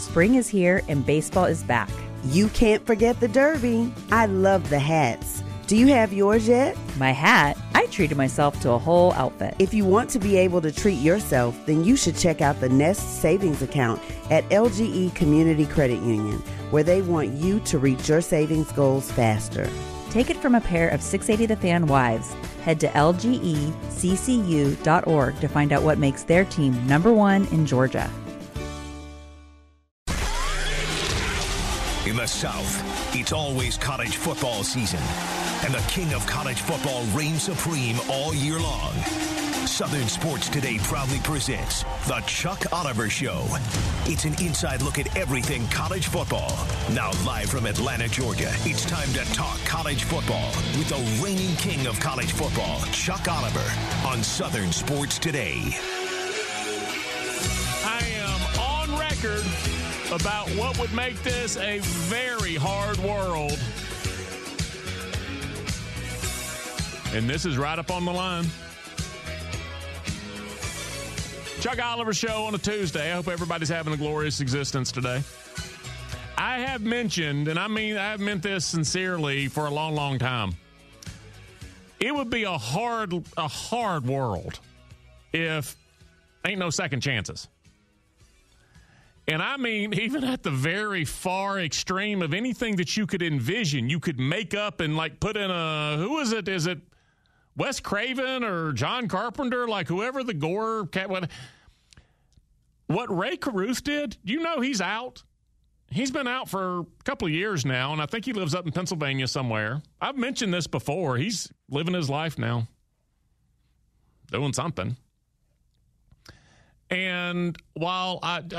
Spring is here and baseball is back. You can't forget the Derby. I love the hats. Do you have yours yet? My hat? I treated myself to a whole outfit. If you want to be able to treat yourself, then you should check out the Nest Savings Account at LGE Community Credit Union, where they want you to reach your savings goals faster. Take it from a pair of 680 The Fan wives. Head to lgeccu.org to find out what makes their team #1 in Georgia. In the South, it's always college football season, and the king of college football reigns supreme all year long. Southern Sports Today proudly presents The Chuck Oliver Show. It's an inside look at everything college football. Now live from Atlanta, Georgia, it's time to talk college football with the reigning king of college football, Chuck Oliver, on Southern Sports Today. I am on record about what would make this a very hard world. And this is right up on the line. Chuck Oliver Show on a Tuesday. I hope everybody's having a glorious existence today. I have mentioned, and I have meant this sincerely for a long, long time. It would be a hard world if ain't no second chances. And I mean, even at the very far extreme of anything that you could envision, you could make up and like put in who is it? Is it Wes Craven or John Carpenter? Like whoever the Gore cat. What Ray Caruth did, you know he's out. He's been out for a couple of years now, and I think he lives up in Pennsylvania somewhere. I've mentioned this before. He's living his life now, doing something. And while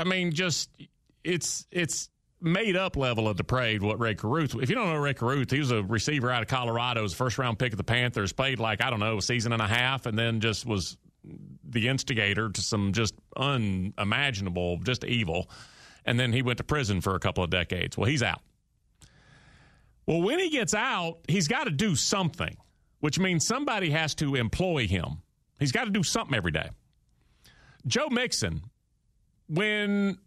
it's made up level of depraved what Ray Caruth. If you don't know Ray Caruth, he was a receiver out of Colorado, was first round pick of the Panthers, played a season and a half, and then just was the instigator to some just unimaginable, just evil. And then he went to prison for a couple of decades. Well, he's out. Well, when he gets out, he's got to do something, which means somebody has to employ him. He's got to do something every day. Joe Mixon, when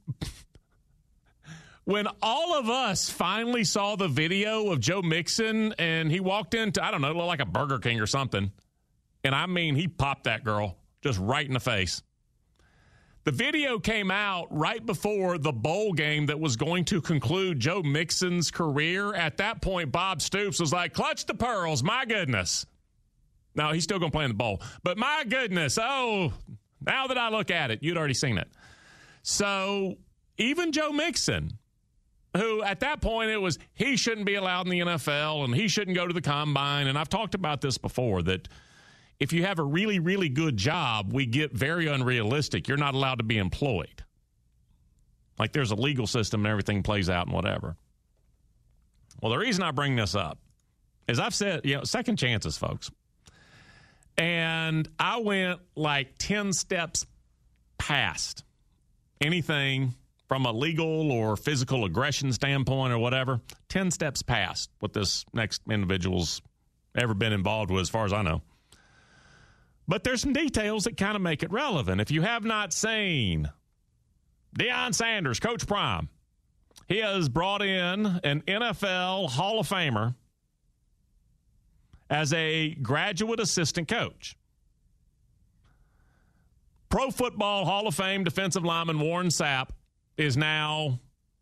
all of us finally saw the video of Joe Mixon and he walked into, like a Burger King or something, and I mean, he popped that girl just right in the face. The video came out right before the bowl game that was going to conclude Joe Mixon's career. At that point, Bob Stoops was like, clutch the pearls, my goodness. No, he's still going to play in the bowl. But my goodness, now that I look at it, you'd already seen it. So even Joe Mixon, who at that point it was he shouldn't be allowed in the NFL and he shouldn't go to the combine. And I've talked about this before, that if you have a really, really good job, we get very unrealistic. You're not allowed to be employed. Like there's a legal system and everything plays out and whatever. Well, the reason I bring this up is I've said, second chances, folks. And I went like 10 steps past anything from a legal or physical aggression standpoint or whatever. 10 steps past what this next individual's ever been involved with, as far as I know. But there's some details that kind of make it relevant. If you have not seen Deion Sanders, Coach Prime, he has brought in an NFL Hall of Famer as a graduate assistant coach. Pro Football Hall of Fame defensive lineman Warren Sapp is now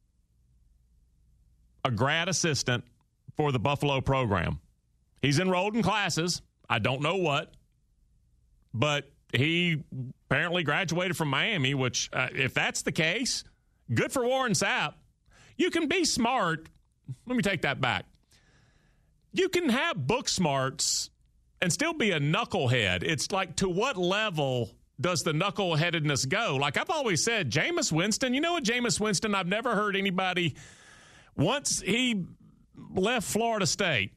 a grad assistant for the Buffalo program. He's enrolled in classes. I don't know what. But he apparently graduated from Miami, which, if that's the case, good for Warren Sapp. You can be smart. Let me take that back. You can have book smarts and still be a knucklehead. It's like, to what level does the knuckleheadedness go? Like I've always said, Jameis Winston, you know what, Jameis Winston, I've never heard anybody, once he left Florida State,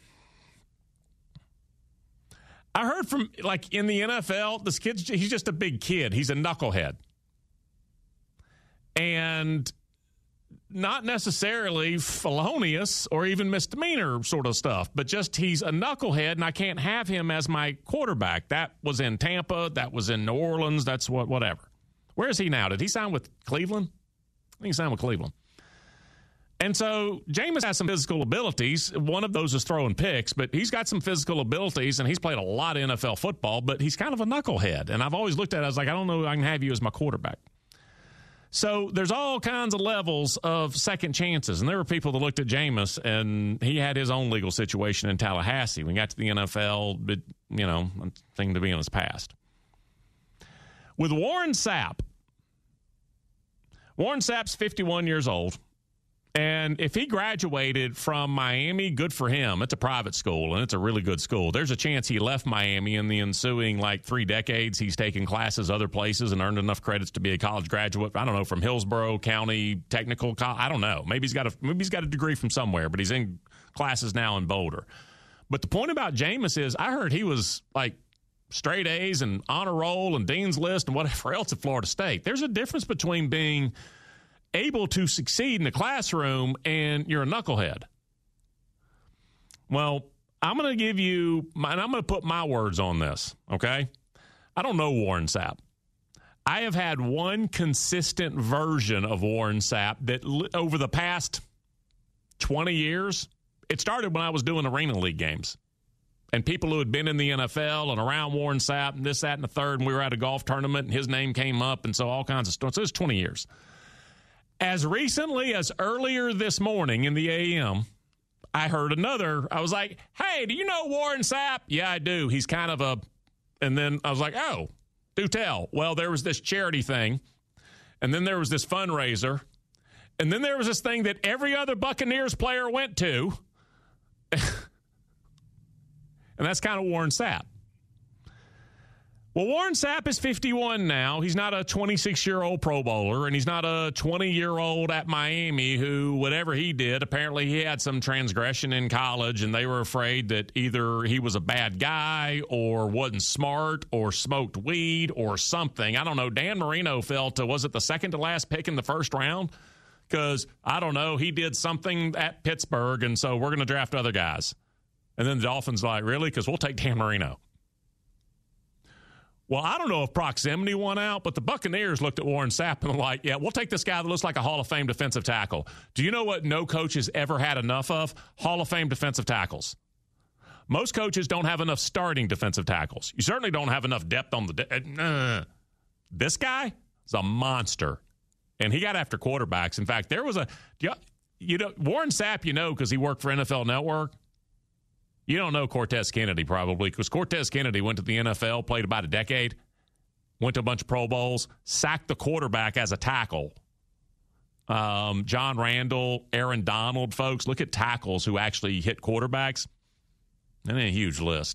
I heard from, like, in the NFL, this kid's, he's just a big kid. He's a knucklehead. And not necessarily felonious or even misdemeanor sort of stuff, but just he's a knucklehead, and I can't have him as my quarterback. That was in Tampa. That was in New Orleans. That's whatever. Where is he now? Did he sign with Cleveland? think he signed with Cleveland. And so Jameis has some physical abilities. One of those is throwing picks, but he's got some physical abilities, and he's played a lot of NFL football, but he's kind of a knucklehead. And I've always looked at it, I was like, I don't know if I can have you as my quarterback. So there's all kinds of levels of second chances. And there were people that looked at Jameis, and he had his own legal situation in Tallahassee. When he got to the NFL, but, you know, a thing to be in his past. With Warren Sapp, Warren Sapp's 51 years old. And if he graduated from Miami, good for him. It's a private school, and it's a really good school. There's a chance he left Miami in the ensuing, 3 decades. He's taken classes other places and earned enough credits to be a college graduate. I don't know, from Hillsborough County Technical College. I don't know. Maybe he's got a degree from somewhere, but he's in classes now in Boulder. But the point about Jameis is I heard he was, straight A's and honor roll and Dean's List and whatever else at Florida State. There's a difference between being able to succeed in the classroom and you're a knucklehead. Well, I'm going to give you, and I'm going to put my words on this, okay? I don't know Warren Sapp. I have had one consistent version of Warren Sapp that over the past 20 years, it started when I was doing Arena League games. And people who had been in the NFL and around Warren Sapp and this, that, and the third, and we were at a golf tournament and his name came up, and so all kinds of stuff. So it's 20 years. As recently as earlier this morning in the AM, I heard another. I was like, hey, do you know Warren Sapp? Yeah, I do. He's kind of a, and then I was like, oh, do tell. Well, there was this charity thing, and then there was this fundraiser, and then there was this thing that every other Buccaneers player went to, and that's kind of Warren Sapp. Well, Warren Sapp is 51 now. He's not a 26-year-old Pro Bowler, and he's not a 20-year-old at Miami who, whatever he did, apparently he had some transgression in college, and they were afraid that either he was a bad guy or wasn't smart or smoked weed or something. I don't know. Dan Marino fell to, was it the second to last pick in the first round? Because, I don't know, he did something at Pittsburgh, and so we're going to draft other guys. And then the Dolphins like, really? Because we'll take Dan Marino. Well, I don't know if proximity won out, but the Buccaneers looked at Warren Sapp and were like, yeah, we'll take this guy that looks like a Hall of Fame defensive tackle. Do you know what no coach has ever had enough of? Hall of Fame defensive tackles. Most coaches don't have enough starting defensive tackles. You certainly don't have enough depth on the This guy is a monster, and he got after quarterbacks. In fact, there was Warren Sapp, because he worked for NFL Network. You don't know Cortez Kennedy probably, because Cortez Kennedy went to the NFL, played about a decade, went to a bunch of Pro Bowls, sacked the quarterback as a tackle. John Randall, Aaron Donald, folks, look at tackles who actually hit quarterbacks. And a huge list.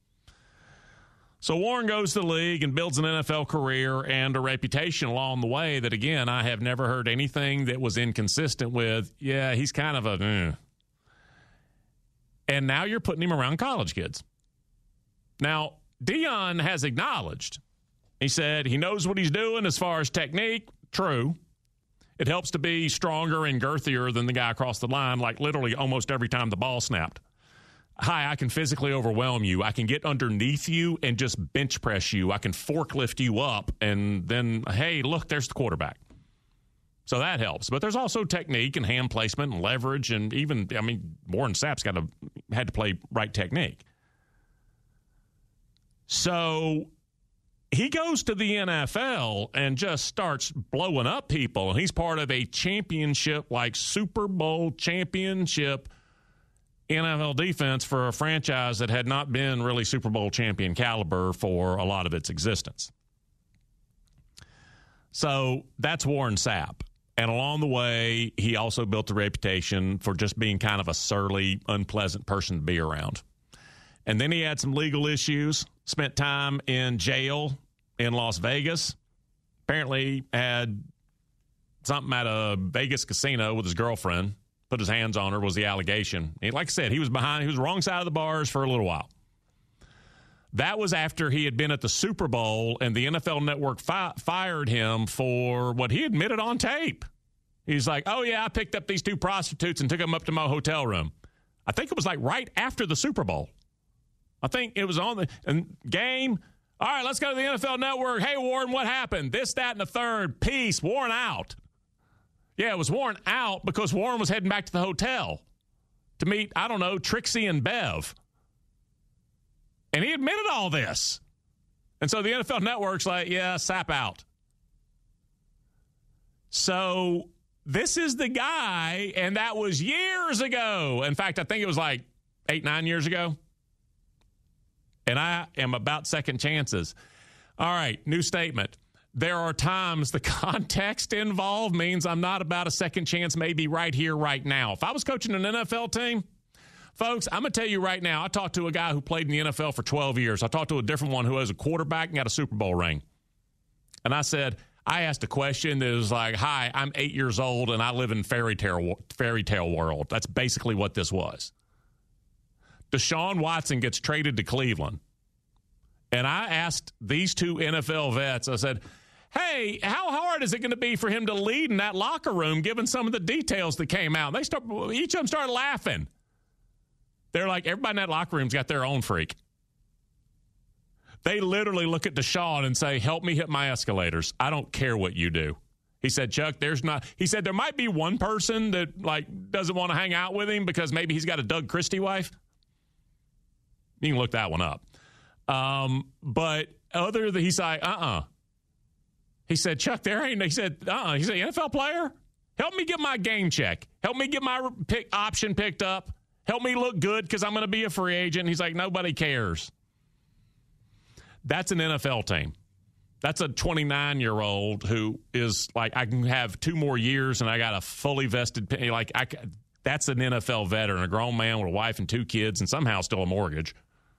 So Warren goes to the league and builds an NFL career and a reputation along the way that, again, I have never heard anything that was inconsistent with, yeah, he's kind of a... And now you're putting him around college kids. Now, Deion has acknowledged, he said he knows what he's doing as far as technique. True. It helps to be stronger and girthier than the guy across the line, like literally almost every time the ball snapped. Hi, I can physically overwhelm you. I can get underneath you and just bench press you. I can forklift you up, and then, hey, look, there's the quarterback. So that helps. But there's also technique and hand placement and leverage, and even, Warren Sapp's had to play right technique. So he goes to the NFL and just starts blowing up people, and he's part of a championship, like Super Bowl championship NFL defense for a franchise that had not been really Super Bowl champion caliber for a lot of its existence. So that's Warren Sapp. And along the way, he also built a reputation for just being kind of a surly, unpleasant person to be around. And then he had some legal issues, spent time in jail in Las Vegas. Apparently had something at a Vegas casino with his girlfriend, put his hands on her was the allegation. And like I said, he was wrong side of the bars for a little while. That was after he had been at the Super Bowl, and the NFL Network fired him for what he admitted on tape. He's like, oh, yeah, I picked up these 2 prostitutes and took them up to my hotel room. I think it was right after the Super Bowl. I think it was on the game. All right, let's go to the NFL Network. Hey, Warren, what happened? This, that, and the third. Peace. Warren out. Yeah, it was Warren out because Warren was heading back to the hotel to meet, I don't know, Trixie and Bev. And he admitted all this. And so the NFL Network's like, yeah, Sapp out. So this is the guy, and that was years ago. In fact, I think it was like 8-9 years ago. And I am about second chances. All right, new statement. There are times the context involved means I'm not about a second chance maybe right here, right now. If I was coaching an NFL team, folks, I'm going to tell you right now, I talked to a guy who played in the NFL for 12 years. I talked to a different one who was a quarterback and got a Super Bowl ring. And I asked a question that was like, hi, I'm 8 years old and I live in fairy tale world. That's basically what this was. Deshaun Watson gets traded to Cleveland. And I asked these two NFL vets, I said, hey, how hard is it going to be for him to lead in that locker room given some of the details that came out? Each of them started laughing. They're like, everybody in that locker room's got their own freak. They literally look at Deshaun and say, help me hit my escalators. I don't care what you do. He said, Chuck, he said there might be one person that doesn't want to hang out with him because maybe he's got a Doug Christie wife. You can look that one up. But he's like, He said, Chuck, he said, NFL player, help me get my game check. Help me get my option picked up. Help me look good because I'm going to be a free agent. He's like, nobody cares. That's an NFL team. That's a 29-year-old who is like, I can have 2 more years and I got a fully vested, that's an NFL veteran, a grown man with a wife and 2 kids and somehow still a mortgage.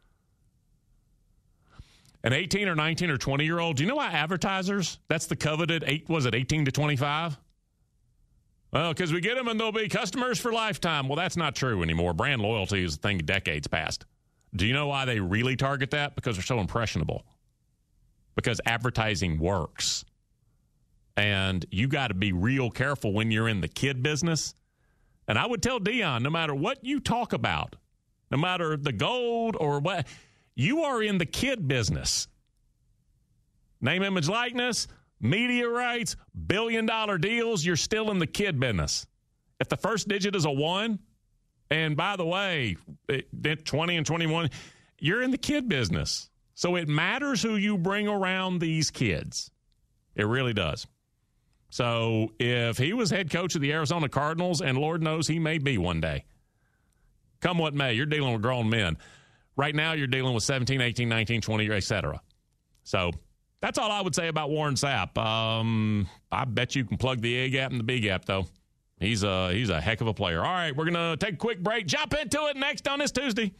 An 18 or 19 or 20-year-old, do you know why advertisers, that's the coveted, 18 to 25? Well, because we get them and they'll be customers for lifetime. Well, that's not true anymore. Brand loyalty is a thing decades past. Do you know why they really target that? Because they're so impressionable. Because advertising works. And you got to be real careful when you're in the kid business. And I would tell Dion, no matter what you talk about, no matter the gold or what, you are in the kid business. Name, image, likeness, media rights, billion-dollar deals, you're still in the kid business. If the first digit is a 1, and by the way, 20 and 21, you're in the kid business. So it matters who you bring around these kids. It really does. So if he was head coach of the Arizona Cardinals, and Lord knows he may be one day, come what may, you're dealing with grown men. Right now, you're dealing with 17, 18, 19, 20, et cetera. So that's all I would say about Warren Sapp. I bet you can plug the A gap and the B gap, though. He's a heck of a player. All right, we're going to take a quick break. Jump into it next on this Tuesday.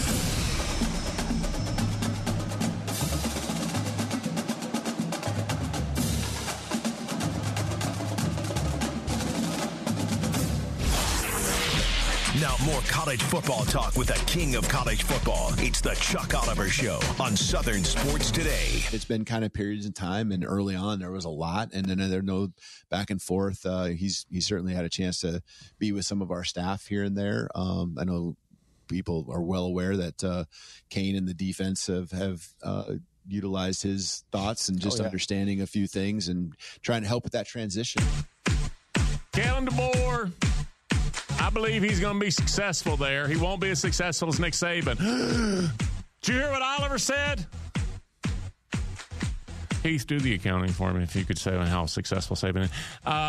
Now more college football talk with the king of college football. It's the Chuck Oliver Show on Southern Sports Today. It's been kind of periods of time, and early on there was a lot, and then there no back and forth. He certainly had a chance to be with some of our staff here and there. I know people are well aware that Kane and the defense have utilized his thoughts and just understanding a few things and trying to help with that transition. Kalen DeBoer, I believe he's going to be successful there. He won't be as successful as Nick Saban. Did you hear what Oliver said? Heath, do the accounting for me if you could say how successful Saban is.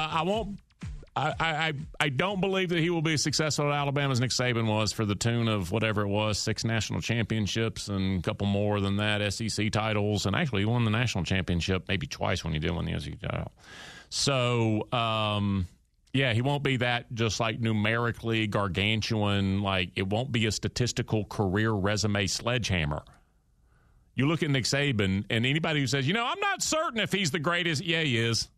I don't believe that he will be as successful at Alabama as Nick Saban was, for the tune of whatever it was, 6 national championships and a couple more than that, SEC titles. And actually, he won the national championship maybe twice when he did win the SEC title. So, yeah, he won't be that just like numerically gargantuan, like it won't be a statistical career resume sledgehammer. You look at Nick Saban, and anybody who says, I'm not certain if he's the greatest, yeah, he is.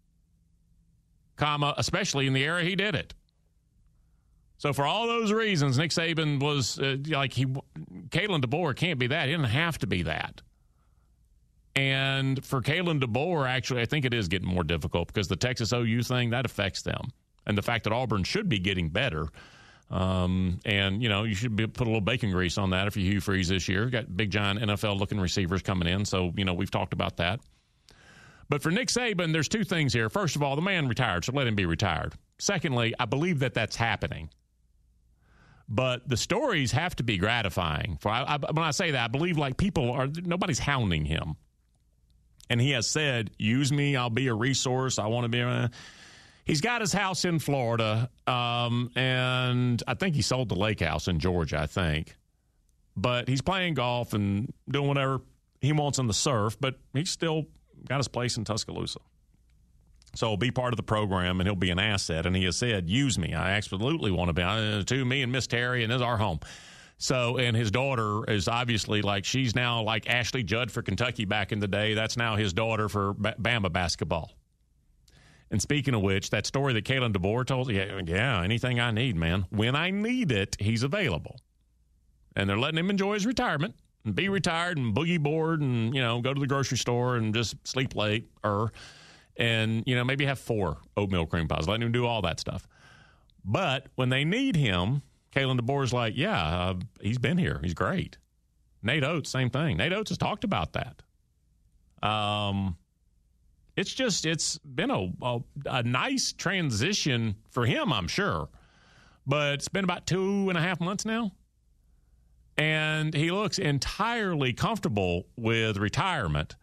Especially in the era he did it. So for all those reasons, Nick Saban was Kalen DeBoer can't be that. He didn't have to be that. And for Kalen DeBoer, actually, I think it is getting more difficult because the Texas OU thing, that affects them. And the fact that Auburn should be getting better. And, you should put a little bacon grease on that if you Hugh Freeze this year. Got big, giant NFL-looking receivers coming in. So, we've talked about that. But for Nick Saban, there's two things here. First of all, the man retired, so let him be retired. Secondly, I believe that that's happening. But the stories have to be gratifying. When I say that, I believe like nobody's hounding him. And he has said, use me, I'll be a resource, I want to be he's got his house in Florida, and I think he sold the lake house in Georgia, I think. But he's playing golf and doing whatever he wants on the surf, but he's still got his place in Tuscaloosa. So he'll be part of the program, and he'll be an asset. And he has said, use me. I absolutely want to be. To me and Miss Terry, and this is our home. So, and his daughter is obviously she's now like Ashley Judd for Kentucky back in the day. That's now his daughter for Bama basketball. And speaking of which, that story that Kalen DeBoer told, yeah, anything I need, man. When I need it, he's available. And they're letting him enjoy his retirement and be retired and boogie board and, go to the grocery store and just sleep late and, maybe have 4 oatmeal cream pies, letting him do all that stuff. But when they need him, Kalen DeBoer's like, he's been here. He's great. Nate Oates, same thing. Nate Oates has talked about that. It's been a nice transition for him, I'm sure. But it's been about 2.5 months now. And he looks entirely comfortable with retirement.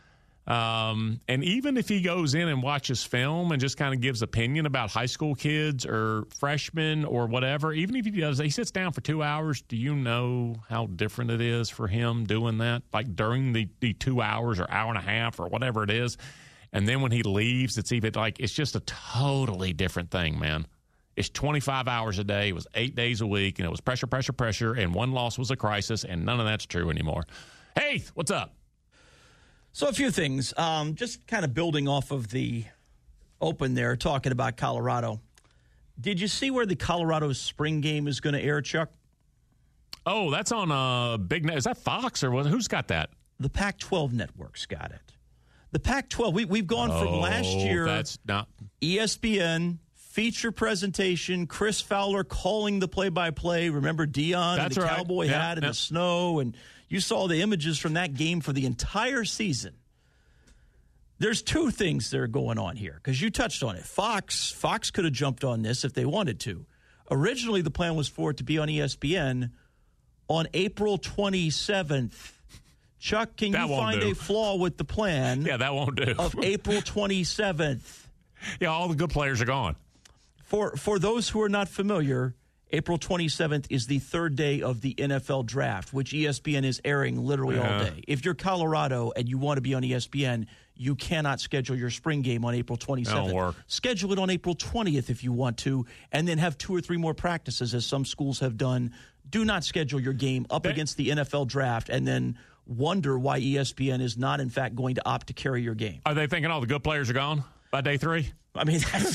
And even if he goes in and watches film and just kind of gives opinion about high school kids or freshmen or whatever, even if he does, he sits down for 2 hours. Do you know how different it is for him doing that? Like during the 2 hours or hour and a half or whatever it is. And then when he leaves, it's even it's just a totally different thing, man. It's 25 hours a day. It was 8 days a week, and it was pressure, pressure, pressure, and one loss was a crisis, and none of that's true anymore. Hey, what's up? So a few things. Just kind of building off of the open there, talking about Colorado. Did you see where the Colorado spring game is going to air, Chuck? Oh, that's on Big Net. Is that Fox or what? Who's got that? The Pac-12 network's got it. The Pac-12, we've gone from last year, that's not ESPN, feature presentation, Chris Fowler calling the play-by-play. Remember Dion and the cowboy hat in the snow? And you saw the images from that game for the entire season. There's two things that are going on here, because you touched on it. Fox could have jumped on this if they wanted to. Originally, the plan was for it to be on ESPN on April 27th. Chuck, can you find a flaw with the plan? Yeah, that won't do. Of April 27th. Yeah, all the good players are gone. For those who are not familiar, April 27th is the third day of the NFL draft, which ESPN is airing literally all day. If you're Colorado and you want to be on ESPN, you cannot schedule your spring game on April 27th. That'll work. Schedule it on April 20th if you want to, and then have 2 or 3 more practices, as some schools have done. Do not schedule your game up against the NFL draft and then wonder why ESPN is not, in fact, going to opt to carry your game. Are they thinking all the good players are gone by day 3? I mean, I'm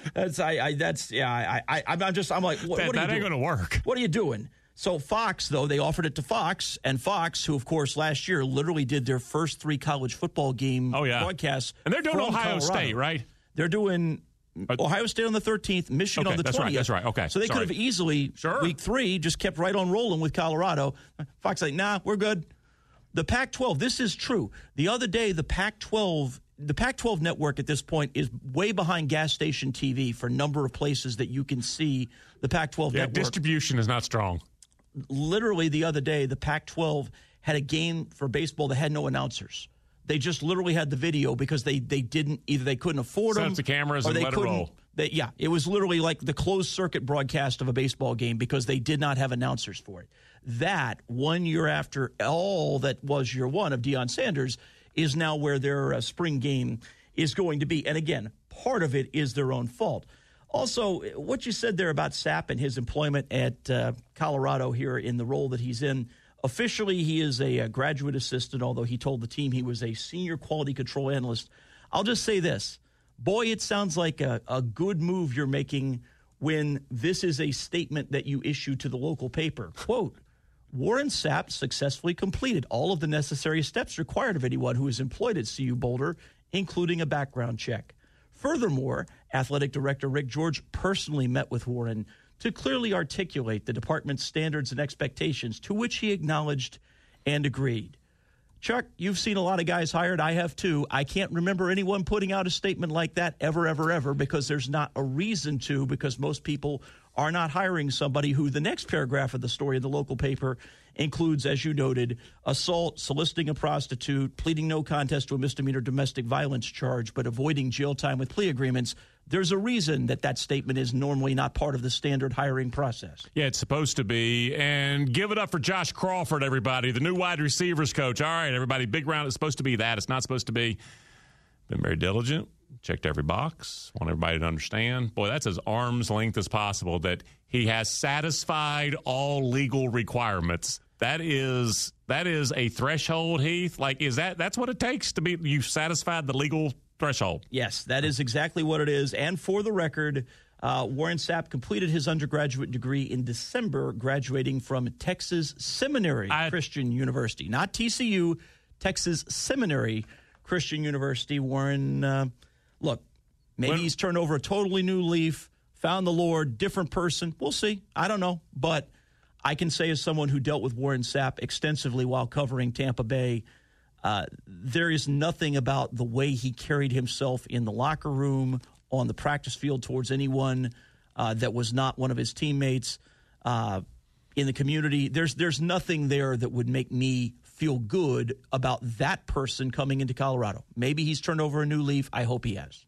like, what are you doing? That ain't going to work. What are you doing? So Fox, though, they offered it to Fox, and Fox, who, of course, last year literally did their first 3 college football game broadcasts. And they're doing Ohio Colorado. State, right? They're doing Ohio State on the 13th, Michigan on the 20th. That's right. Okay. So they could have easily, week 3, just kept right on rolling with Colorado. Fox like, nah, we're good. The Pac-12, this is true. The other day, the Pac-12 network at this point is way behind gas station TV for a number of places that you can see the Pac-12 network. Distribution is not strong. Literally the other day, the Pac-12 had a game for baseball that had no announcers. They just literally had the video because they didn't, either they couldn't afford them. Set up the cameras and let it roll. It was literally like the closed circuit broadcast of a baseball game because they did not have announcers for it. That, 1 year after all that was year 1 of Deion Sanders, is now where their spring game is going to be. And again, part of it is their own fault. Also, what you said there about Sapp and his employment at Colorado here in the role that he's in, officially he is a graduate assistant, although he told the team he was a senior quality control analyst. I'll just say this. Boy, it sounds like a good move you're making when this is a statement that you issue to the local paper. Quote, Warren Sapp successfully completed all of the necessary steps required of anyone who is employed at CU Boulder, including a background check. Furthermore, athletic director Rick George personally met with Warren to clearly articulate the department's standards and expectations, to which he acknowledged and agreed. Chuck, you've seen a lot of guys hired. I have too. I can't remember anyone putting out a statement like that ever, because there's not a reason to, because most people are not hiring somebody who the next paragraph of the story in the local paper includes, as you noted, assault, soliciting a prostitute, pleading no contest to a misdemeanor domestic violence charge, but avoiding jail time with plea agreements. There's a reason that statement is normally not part of the standard hiring process. Yeah, it's supposed to be. And give it up for Josh Crawford, everybody, the new wide receivers coach. All right, everybody, big round. It's supposed to be that. It's not supposed to be. Been very diligent. Checked every box. Want everybody to understand. Boy, that's as arm's length as possible that he has satisfied all legal requirements. That is a threshold, Heath. Like, that's what it takes to be, you've satisfied the legal threshold. Yes, that is exactly what it is. And for the record, Warren Sapp completed his undergraduate degree in December, graduating from Texas Seminary Christian University. Not TCU, Texas Seminary Christian University. Warren, look, maybe he's turned over a totally new leaf, found the Lord, different person. We'll see. I don't know. But I can say, as someone who dealt with Warren Sapp extensively while covering Tampa Bay, there is nothing about the way he carried himself in the locker room, on the practice field towards anyone that was not one of his teammates, in the community. There's nothing there that would make me feel good about that person coming into Colorado. Maybe he's turned over a new leaf. I hope he has.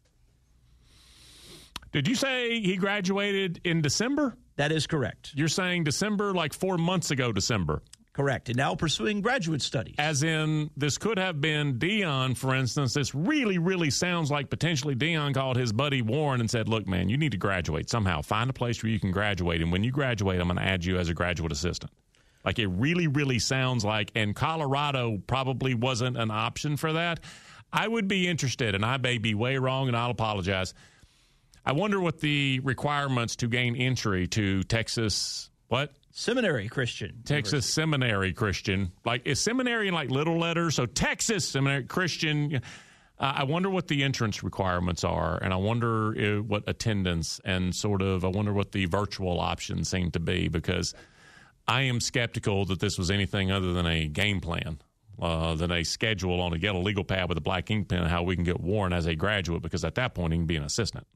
Did you say he graduated in December? That is correct. You're saying December, like 4 months ago, December. Correct. And now pursuing graduate studies. As in, this could have been Deion, for instance. This really, really sounds like potentially Deion called his buddy Warren and said, look, man, you need to graduate somehow. Find a place where you can graduate. And when you graduate, I'm going to add you as a graduate assistant. Like, it really, really sounds like, and Colorado probably wasn't an option for that. I would be interested, and I may be way wrong, and I'll apologize. I wonder what the requirements to gain entry to Texas, what? Seminary Christian. Texas University. Seminary Christian. Like, is seminary in like little letters? So Texas Seminary Christian. I wonder what the entrance requirements are, and I wonder what attendance and I wonder what the virtual options seem to be, because I am skeptical that this was anything other than a game plan, than a schedule on a yellow legal pad with a black ink pen, how we can get Warren as a graduate, because at that point he can be an assistant.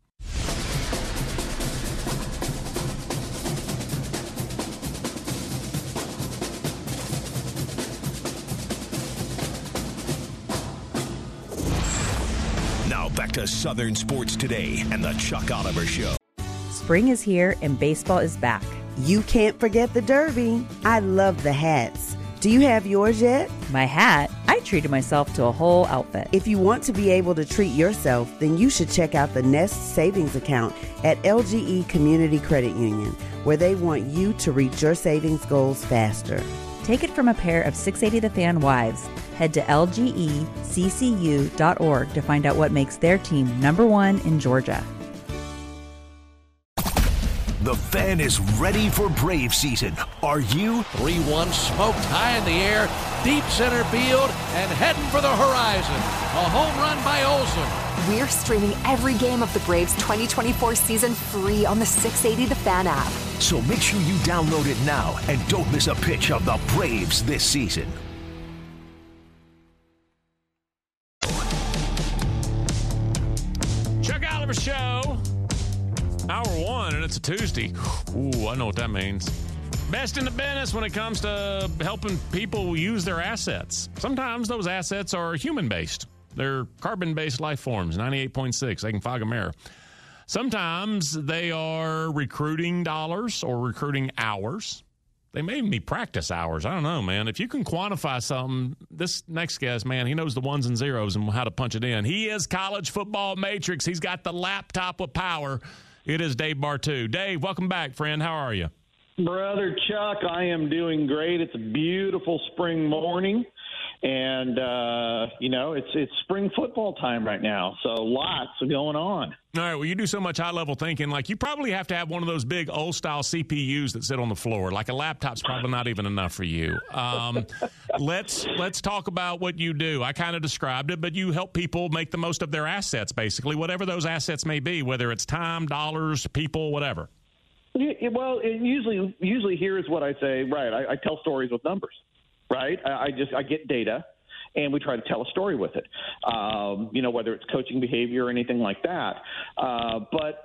Now back to Southern Sports Today and the Chuck Oliver Show. Spring is here and baseball is back. You can't forget the Derby. I love the hats. Do you have yours yet? My hat? I treated myself to a whole outfit. If you want to be able to treat yourself, then you should check out the Nest Savings Account at LGE Community Credit Union, where they want you to reach your savings goals faster. Take it from a pair of 680 The Fan wives. Head to lgeccu.org to find out what makes their team #1 in Georgia. The Fan is ready for Brave season. Are you? 3-1 smoked high in the air, deep center field, and heading for the horizon. A home run by Olsen. We're streaming every game of the Braves 2024 season free on the 680 The Fan app. So make sure you download it now and don't miss a pitch of the Braves this season. Chuck Oliver Show. Hour 1, and it's a Tuesday. Ooh, I know what that means. Best in the business when it comes to helping people use their assets. Sometimes those assets are human-based. They're carbon-based life forms, 98.6. They can fog a mirror. Sometimes they are recruiting dollars or recruiting hours. They may even be practice hours. I don't know, man. If you can quantify something, this next guest, man, he knows the ones and zeros and how to punch it in. He is College Football Matrix. He's got the laptop with power. It is Dave Bartoo. Dave, welcome back, friend. How are you? Brother Chuck, I am doing great. It's a beautiful spring morning, and, it's spring football time right now, so lots going on. All right, well, you do so much high-level thinking. Like, you probably have to have one of those big old-style CPUs that sit on the floor. Like, a laptop's probably not even enough for you. Let's talk about what you do. I kind of described it, but you help people make the most of their assets, basically, whatever those assets may be, whether it's time, dollars, people, whatever. Well, usually here's what I say. Right, I tell stories with numbers. Right, I get data, and we try to tell a story with it, whether it's coaching behavior or anything like that. But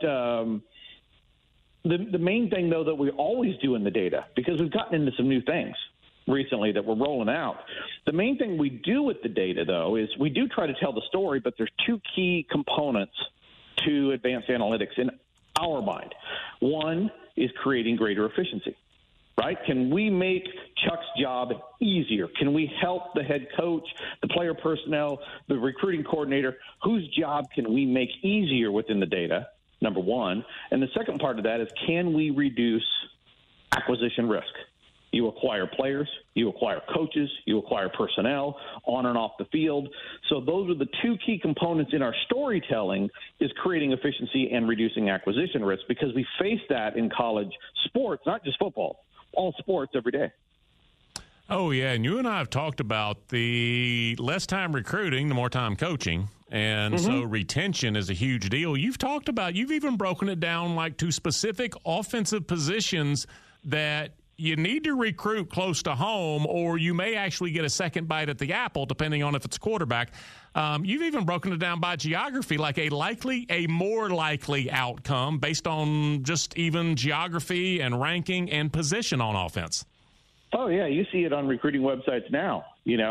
the main thing, though, that we always do in the data, because we've gotten into some new things recently that we're rolling out, the main thing we do with the data, though, is we do try to tell the story, but there's two key components to advanced analytics in our mind. One is creating greater efficiency. Right? Can we make Chuck's job easier? Can we help the head coach, the player personnel, the recruiting coordinator? Whose job can we make easier within the data, number one? And the second part of that is, can we reduce acquisition risk? You acquire players, you acquire coaches, you acquire personnel on and off the field. So those are the two key components in our storytelling, is creating efficiency and reducing acquisition risk, because we face that in college sports, not just football. All sports every day. Oh, yeah, and you and I have talked about the less time recruiting, the more time coaching, and so retention is a huge deal. You've even broken it down like to specific offensive positions that you need to recruit close to home, or you may actually get a second bite at the apple, depending on if it's a quarterback. You've even broken it down by geography, like a more likely outcome based on just even geography and ranking and position on offense. Oh, yeah. You see it on recruiting websites now,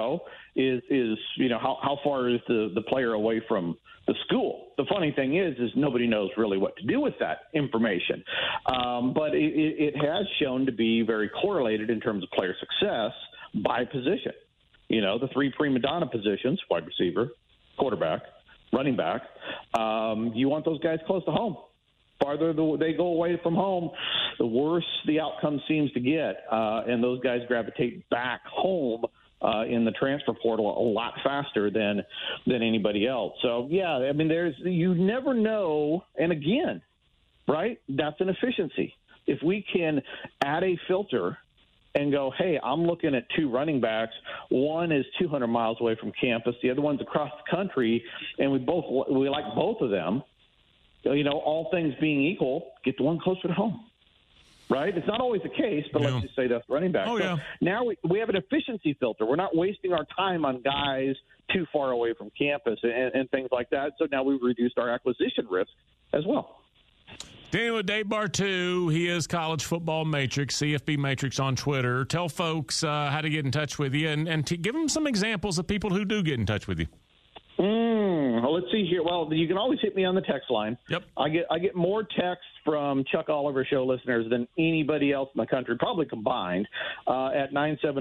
how far is the player away from the school? The funny thing is nobody knows really what to do with that information. But it has shown to be very correlated in terms of player success by position. The three prima donna positions, wide receiver, quarterback, running back, you want those guys close to home. Farther they go away from home, the worse the outcome seems to get. And those guys gravitate back home in the transfer portal a lot faster than anybody else. So, yeah, I mean, you never know. And again, right, that's an efficiency. If we can add a filter and go, hey, I'm looking at two running backs. One is 200 miles away from campus. The other one's across the country, and we like both of them. All things being equal, get the one closer to home. Right? It's not always the case, but let's just say that's running back. Oh, so yeah. Now we have an efficiency filter. We're not wasting our time on guys too far away from campus and things like that. So now we've reduced our acquisition risk as well. Daniel with Dave Bartoo. He is College Football Matrix, CFB Matrix on Twitter. Tell folks how to get in touch with you and to give them some examples of people who do get in touch with you. Well, let's see here. Well, you can always hit me on the text line. Yep. I get more texts from Chuck Oliver Show listeners than anybody else in the country, probably combined, at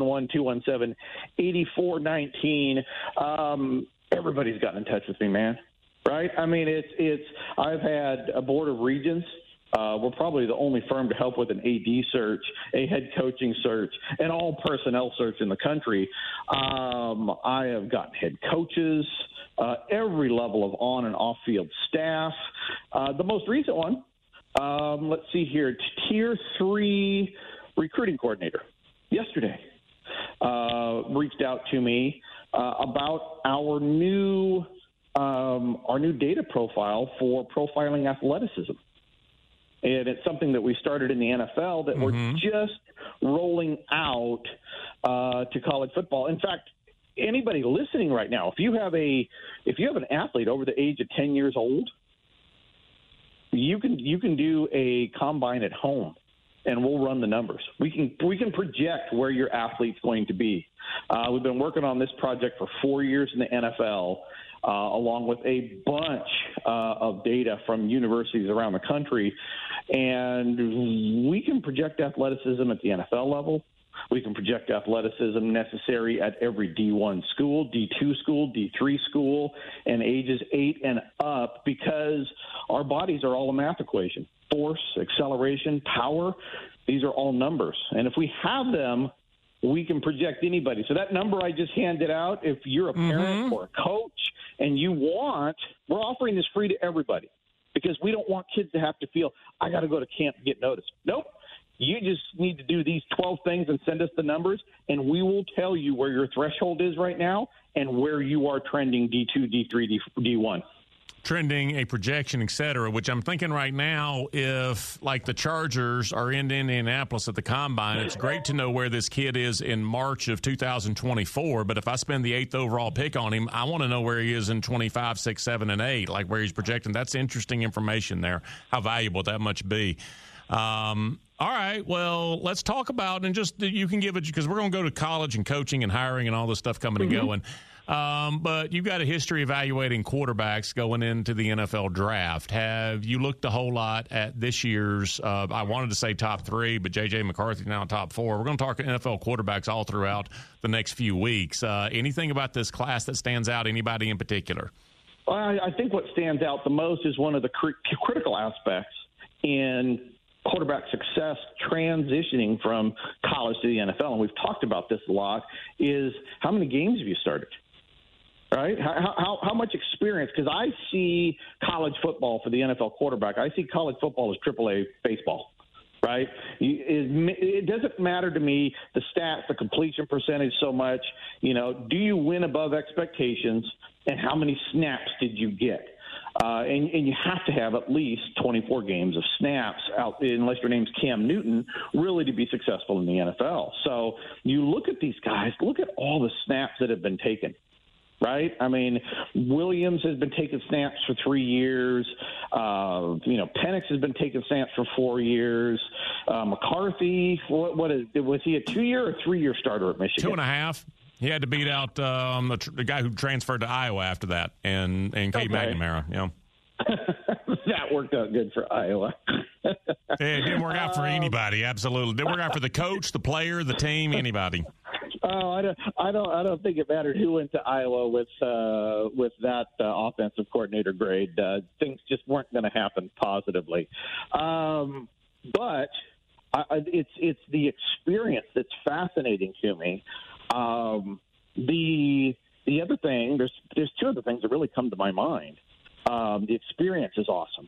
971-217-8419. Everybody's gotten in touch with me, man. Right? I mean, I've had a board of regents. We're probably the only firm to help with an AD search, a head coaching search, and all personnel search in the country. I have gotten head coaches, every level of on and off field staff. The most recent one, let's see here, Tier 3 recruiting coordinator yesterday reached out to me about our new data profile for profiling athleticism. And it's something that we started in the NFL that we're just rolling out to college football. In fact, anybody listening right now, if you have an athlete over the age of 10 years old, you can do a combine at home, and we'll run the numbers. We can project where your athlete's going to be. We've been working on this project for 4 years in the NFL, along with a bunch of data from universities around the country. And we can project athleticism at the NFL level. We can project athleticism necessary at every D1 school, D2 school, D3 school, and ages 8 and up, because our bodies are all a math equation. Force, acceleration, power, these are all numbers. And if we have them, we can project anybody. So that number I just handed out, if you're a parent or a coach and we're offering this free to everybody, because we don't want kids to have to feel, I got to go to camp to get noticed. Nope. You just need to do these 12 things and send us the numbers, and we will tell you where your threshold is right now and where you are trending D2, D3, D1. trending, a projection, et cetera, which I'm thinking right now, if like the Chargers are in Indianapolis at the Combine, it's great to know where this kid is in March of 2024. But if I spend the 8th overall pick on him, I want to know where he is in 25, 6, 7, and 8, like where he's projecting. That's interesting information there, how valuable that much be. All right, well, let's talk about, and just you can give it, because we're going to go to college and coaching and hiring and all this stuff coming and going. But you've got a history evaluating quarterbacks going into the NFL draft. Have you looked a whole lot at this year's, I wanted to say top 3, but J.J. McCarthy now top 4. We're going to talk NFL quarterbacks all throughout the next few weeks. Anything about this class that stands out, anybody in particular? Well, I think what stands out the most is one of the critical aspects in quarterback success transitioning from college to the NFL, and we've talked about this a lot, is how many games have you started? Right? How much experience? Because I see college football for the NFL quarterback. I see college football as AAA baseball, right? It doesn't matter to me the stats, the completion percentage so much. Do you win above expectations, and how many snaps did you get? And you have to have at least 24 games of snaps out, unless your name's Cam Newton, really to be successful in the NFL. So you look at these guys, look at all the snaps that have been taken. Right? I mean, Williams has been taking snaps for 3 years. Penix has been taking snaps for 4 years. McCarthy, was he a 2-year or 3-year starter at Michigan? 2.5. He had to beat out the guy who transferred to Iowa after that, and Cade McNamara. Yeah. That worked out good for Iowa. It didn't work out for anybody. Absolutely, didn't work out for the coach, the player, the team, anybody. Oh, I don't think it mattered who went to Iowa with that offensive coordinator grade. Things just weren't going to happen positively. But it's the experience that's fascinating to me. The other thing, there's 2 other things that really come to my mind. The experience is awesome.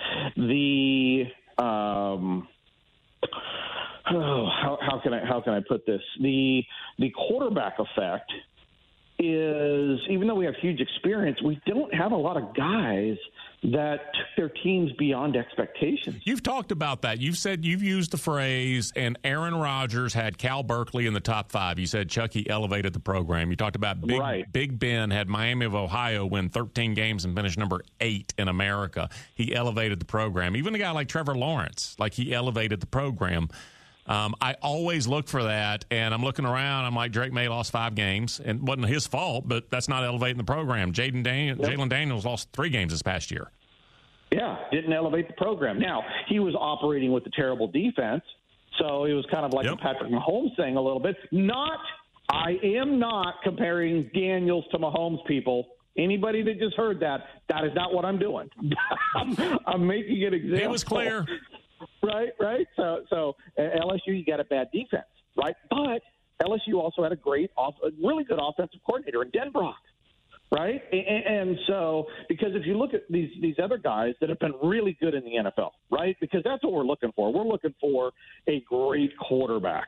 How can I put this? The quarterback effect is, even though we have huge experience, we don't have a lot of guys that took their teams beyond expectations. You've talked about that. You've said, you've used the phrase, and Aaron Rodgers had Cal Berkeley in the top 5. You said Chucky elevated the program. You talked about Big Ben had Miami of Ohio win 13 games and finish number 8 in America. He elevated the program. Even a guy like Trevor Lawrence, he elevated the program. I always look for that, and I'm looking around. I'm like, Drake May lost 5 games, and it wasn't his fault, but that's not elevating the program. Jalen Daniels lost 3 games this past year. Yeah, didn't elevate the program. Now, he was operating with a terrible defense, so it was kind of like a Patrick Mahomes thing a little bit. I am not comparing Daniels to Mahomes, people. Anybody that just heard that is not what I'm doing. I'm making an example. It was clear. Right. So LSU, you got a bad defense, right? But LSU also had a really good offensive coordinator in Denbrock, right? And so, because if you look at these other guys that have been really good in the NFL, right? Because that's what we're looking for. We're looking for a great quarterback.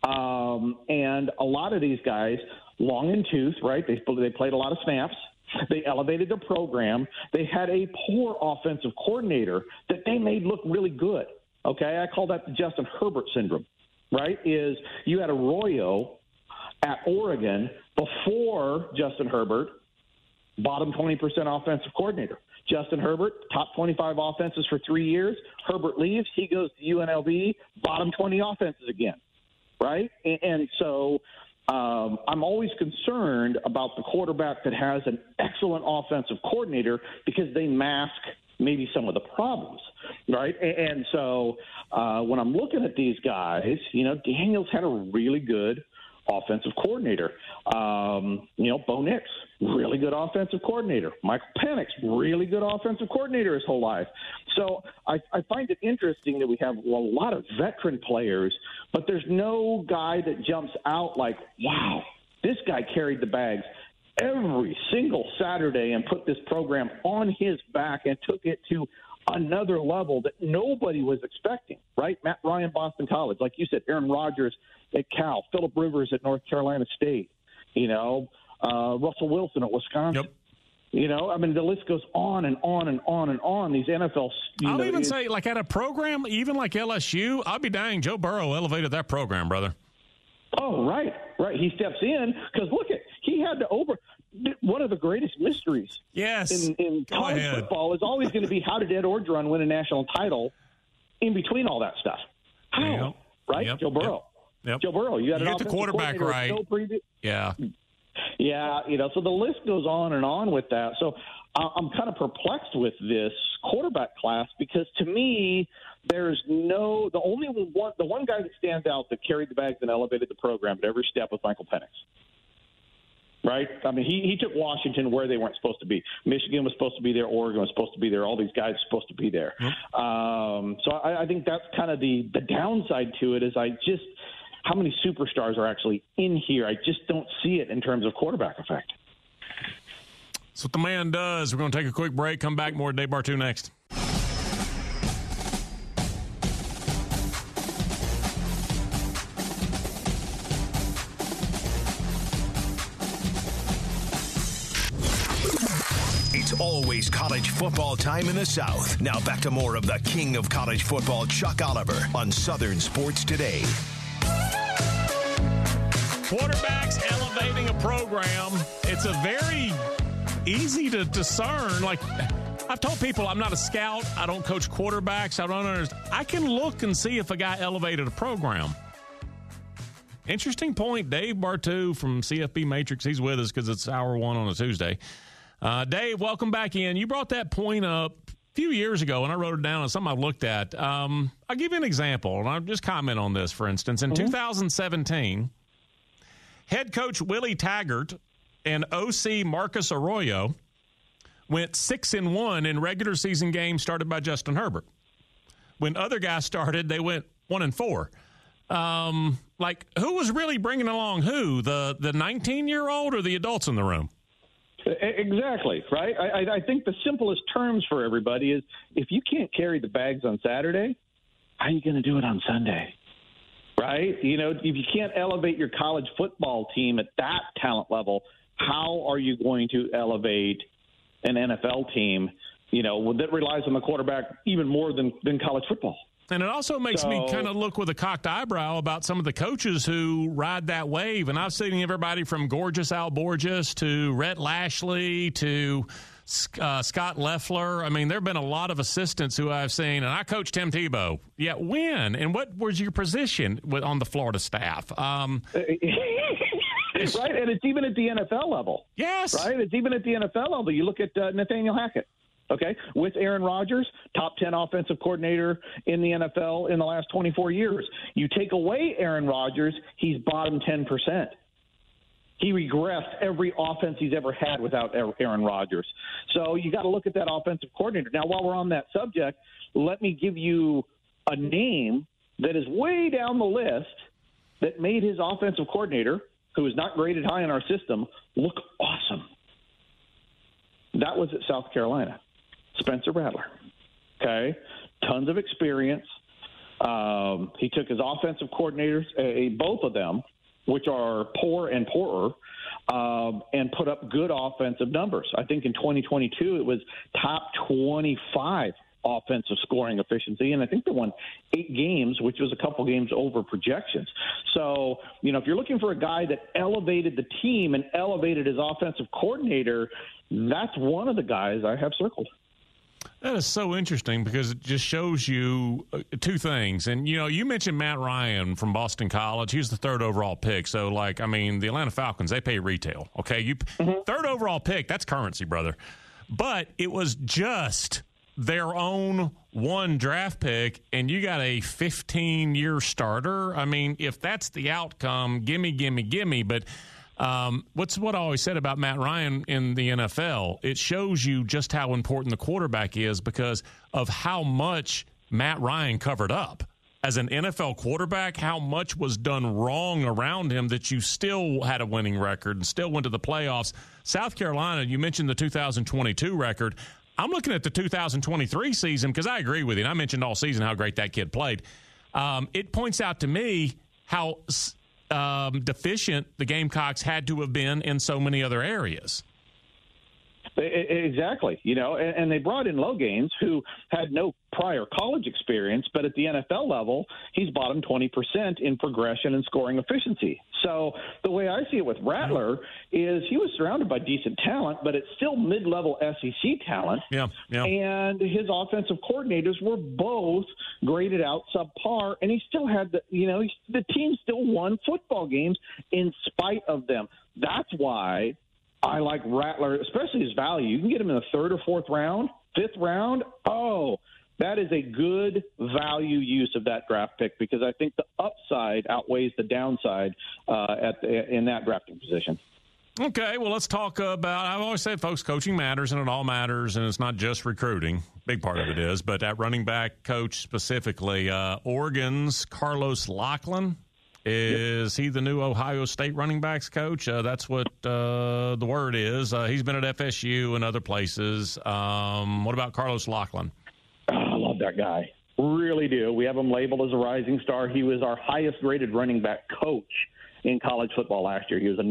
And a lot of these guys, long in tooth, right? They played a lot of snaps. They elevated their program. They had a poor offensive coordinator that they made look really good. Okay, I call that the Justin Herbert syndrome, right? Is you had Arroyo at Oregon before Justin Herbert, bottom 20% offensive coordinator. Justin Herbert, top 25 offenses for 3 years. Herbert leaves. He goes to UNLV, bottom 20 offenses again, right? And so I'm always concerned about the quarterback that has an excellent offensive coordinator because they mask maybe some of the problems, right? And so when I'm looking at these guys, Daniels had a really good offensive coordinator. Bo Nix, really good offensive coordinator. Michael Penix, really good offensive coordinator his whole life. So I find it interesting that we have a lot of veteran players, but there's no guy that jumps out like, wow, this guy carried the bags every single Saturday and put this program on his back and took it to another level that nobody was expecting, right? Matt Ryan, Boston College. Like you said, Aaron Rodgers at Cal, Phillip Rivers at North Carolina State, Russell Wilson at Wisconsin. Yep. You know, I mean, the list goes on and on and on and on. These NFL. I'll even say, like at a program, even like LSU, I'll be dang, Joe Burrow elevated that program, brother. Oh, right. He steps in because he had to one of the greatest mysteries. Yes. In college football is always going to be how did Ed Orgeron win a national title in between all that stuff? How? Yep. Right? Yep. Joe Burrow. Yep. Joe Burrow. You got get the quarterback right. Yeah. Yeah, so the list goes on and on with that. So I'm kind of perplexed with this quarterback class because to me, the one guy that stands out that carried the bags and elevated the program at every step was Michael Penix. Right? I mean, he took Washington where they weren't supposed to be. Michigan was supposed to be there. Oregon was supposed to be there. All these guys are supposed to be there. So I think that's kind of the downside to it is how many superstars are actually in here? I just don't see it in terms of quarterback effect. That's what the man does. We're going to take a quick break. Come back. More Dave Bartoo next. It's always college football time in the South. Now back to more of the king of college football, Chuck Oliver, on Southern Sports Today. Quarterbacks elevating a program. It's a very easy to discern. Like I've told people, I'm not a scout. I don't coach quarterbacks. I don't understand. I can look and see if a guy elevated a program. Interesting point. Dave Bartoo from CFB Matrix. He's with us because it's hour one on a Tuesday. Dave, welcome back in. You brought that point up a few years ago, and I wrote it down as something I looked at. I'll give you an example, and I'll just comment on this, for instance. In 2017, head coach Willie Taggart and OC Marcus Arroyo went 6-1 in regular season games started by Justin Herbert. When other guys started, they went 1-4. Who was really bringing along who? The 19-year-old or the adults in the room? Exactly, right? I think the simplest terms for everybody is if you can't carry the bags on Saturday, how are you going to do it on Sunday? Right? You know, if you can't elevate your college football team at that talent level, how are you going to elevate an NFL team, that relies on the quarterback even more than college football? And it also makes me kind of look with a cocked eyebrow about some of the coaches who ride that wave. And I've seen everybody from Gorgeous Al Borges to Rhett Lashley to Scott Leffler. I mean, there have been a lot of assistants who I've seen. And I coached Tim Tebow. Yeah, when? And what was your position on the Florida staff? Right, and it's even at the NFL level. Yes. Right, it's even at the NFL level. You look at Nathaniel Hackett. Okay, with Aaron Rodgers, top 10 offensive coordinator in the NFL in the last 24 years. You take away Aaron Rodgers, he's bottom 10%. He regressed every offense he's ever had without Aaron Rodgers. So you got to look at that offensive coordinator. Now, while we're on that subject, let me give you a name that is way down the list that made his offensive coordinator, who is not graded high in our system, look awesome. That was at South Carolina. Spencer Rattler. Okay? Tons of experience. He took his offensive coordinators, both of them, which are poor and poorer, and put up good offensive numbers. I think in 2022 it was top 25 offensive scoring efficiency, and I think they won 8 games, which was a couple games over projections. So, if you're looking for a guy that elevated the team and elevated his offensive coordinator, that's one of the guys I have circled. That is so interesting because it just shows you two things. And, you mentioned Matt Ryan from Boston College. He was the 3rd overall pick. So, the Atlanta Falcons, they pay retail. Okay, 3rd overall pick, that's currency, brother. But it was just their own one draft pick, and you got a 15-year starter. I mean, if that's the outcome, gimme. But what's what I always said about Matt Ryan in the NFL? It shows you just how important the quarterback is because of how much Matt Ryan covered up. As an NFL quarterback, how much was done wrong around him that you still had a winning record and still went to the playoffs. South Carolina, you mentioned the 2022 record. I'm looking at the 2023 season because I agree with you. And I mentioned all season how great that kid played. It points out to me how deficient the Gamecocks had to have been in so many other areas. Exactly. And they brought in Logains, who had no prior college experience, but at the NFL level, he's bottom 20% in progression and scoring efficiency. So the way I see it with Rattler is he was surrounded by decent talent, but it's still mid-level SEC talent. Yeah. And his offensive coordinators were both graded out subpar, and he still had the team still won football games in spite of them. That's why I like Rattler, especially his value. You can get him in the third or fourth round, fifth round. Oh, that is a good value use of that draft pick because I think the upside outweighs the downside in that drafting position. Okay, well, let's talk about, I've always said, folks, coaching matters, and it all matters, and it's not just recruiting. Big part of it is. But at running back coach specifically, Oregon's Carlos Lachlan, is he the new Ohio State running backs coach? That's what the word is. He's been at FSU and other places. What about Carlos Lachlan? I love that guy. Really do. We have him labeled as a rising star. He was our highest-rated running back coach in college football last year. He was a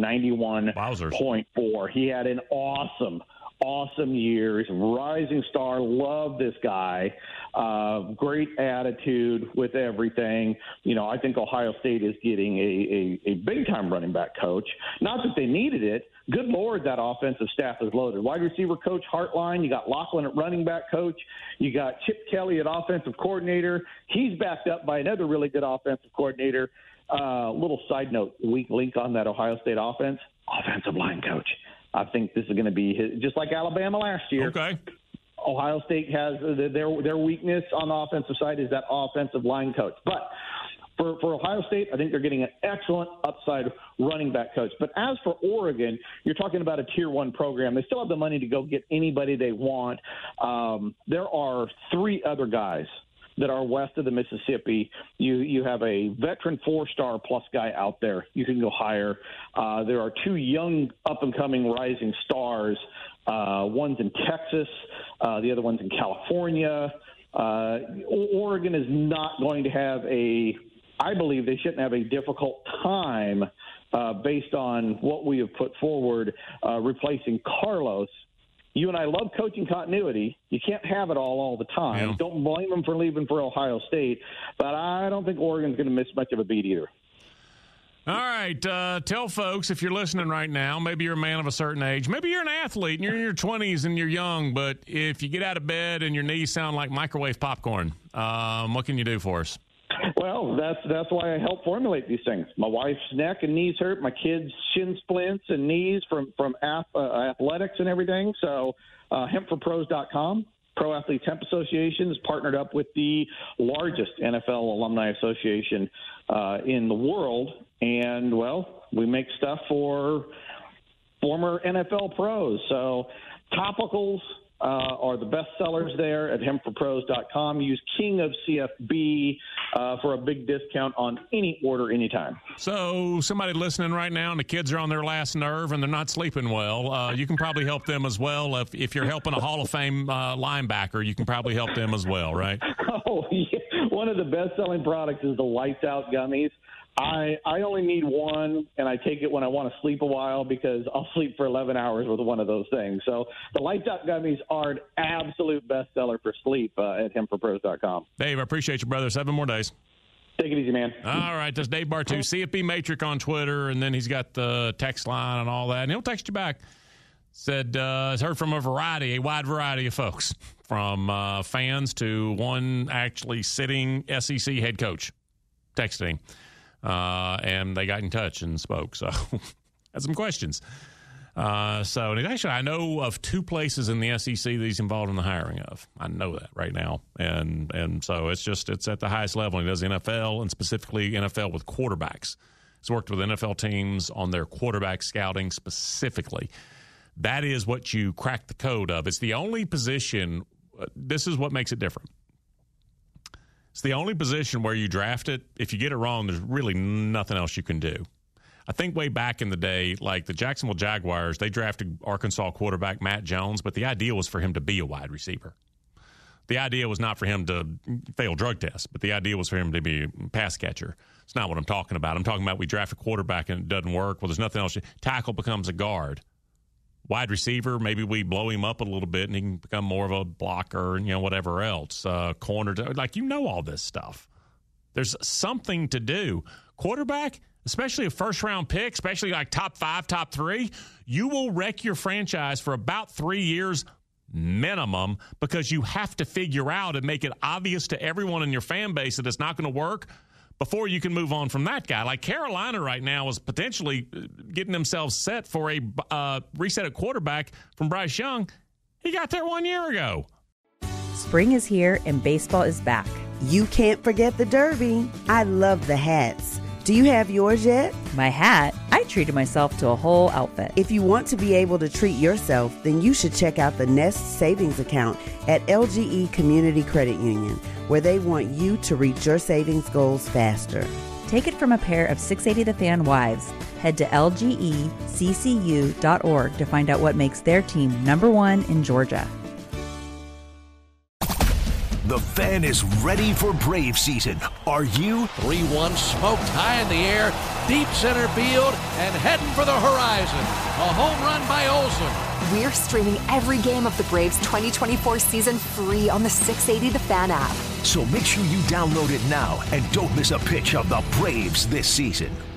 91.4. He had an awesome year. He's a rising star. Love this guy. Great attitude with everything. I think Ohio State is getting a big-time running back coach. Not that they needed it. Good Lord, that offensive staff is loaded. Wide receiver coach Hartline. You got Lachlan at running back coach. You got Chip Kelly at offensive coordinator. He's backed up by another really good offensive coordinator. Little side note, weak link on that Ohio State offense, offensive line coach. I think this is going to be just like Alabama last year. Okay. Ohio State has their weakness on the offensive side is that offensive line coach. But for Ohio State, I think they're getting an excellent upside running back coach. But as for Oregon, you're talking about a Tier 1 program. They still have the money to go get anybody they want. There are three other guys that are west of the Mississippi. You have a veteran 4-star plus guy out there. You can go higher. There are two young up-and-coming rising stars. One's in Texas. The other one's in California. Oregon is not going to have I believe they shouldn't have a difficult time based on what we have put forward replacing Carlos. You and I love coaching continuity. You can't have it all the time. Yeah. Don't blame them for leaving for Ohio State. But I don't think Oregon's going to miss much of a beat either. All right. Tell folks, if you're listening right now, maybe you're a man of a certain age. Maybe you're an athlete and you're in your 20s and you're young. But if you get out of bed and your knees sound like microwave popcorn, what can you do for us? Well, that's why I help formulate these things. My wife's neck and knees hurt. My kids' shin splints and knees from athletics and everything. So hempforpros.com. Pro Athletes Hemp Association is partnered up with the largest NFL alumni association in the world. And, well, we make stuff for former NFL pros. So topicals are the best sellers there at hempforpros.com. Use King of CFB for a big discount on any order anytime. So somebody listening right now and the kids are on their last nerve and they're not sleeping well, you can probably help them as well. If you're helping a Hall of Fame linebacker, you can probably help them as well, right? Oh, yeah. One of the best-selling products is the Lights Out gummies. I only need one, and I take it when I want to sleep a while because I'll sleep for 11 hours with one of those things. So the Lights Out gummies are an absolute bestseller for sleep at hempforpros.com. Dave, I appreciate you, brother. 7 more days. Take it easy, man. All right, that's Dave Bartu, CFB Matrix on Twitter, and then he's got the text line and all that, and he'll text you back. Said, has heard from a wide variety of folks, from fans to one actually sitting SEC head coach texting. And they got in touch and spoke. So had some questions. And actually, I know of 2 places in the SEC that he's involved in the hiring of. I know that right now. And so it's at the highest level. He does NFL and specifically NFL with quarterbacks. He's worked with NFL teams on their quarterback scouting specifically. That is what you crack the code of. It's the only position. This is what makes it different. It's the only position where you draft it. If you get it wrong, there's really nothing else you can do. I think way back in the day, like the Jacksonville Jaguars, they drafted Arkansas quarterback Matt Jones, but the idea was for him to be a wide receiver. The idea was not for him to fail drug tests, but the idea was for him to be a pass catcher. It's not what I'm talking about. I'm talking about we draft a quarterback and it doesn't work. Well, there's nothing else. Tackle becomes a guard. wide receiver, maybe we blow him up a little bit and he can become more of a blocker and, whatever else. Corner, all this stuff. There's something to do. Quarterback, especially a first-round pick, especially like top 5, top 3, you will wreck your franchise for about 3 years minimum because you have to figure out and make it obvious to everyone in your fan base that it's not going to work before you can move on from that guy. Like Carolina right now is potentially getting themselves set for a reset at quarterback from Bryce Young. He got there 1 year ago. Spring is here and baseball is back. You can't forget the Derby. I love the hats. Do you have yours yet? My hat? I treated myself to a whole outfit. If you want to be able to treat yourself, then you should check out the Nest Savings Account at LGE Community Credit Union, where they want you to reach your savings goals faster. Take it from a pair of 680 The Fan wives. Head to lgeccu.org to find out what makes their team #1 in Georgia. The Fan is ready for Brave season. Are you? 3-1 smoked high in the air, deep center field, and heading for the horizon. A home run by Olsen. We're streaming every game of the Braves 2024 season free on the 680 The Fan app. So make sure you download it now and don't miss a pitch of the Braves this season.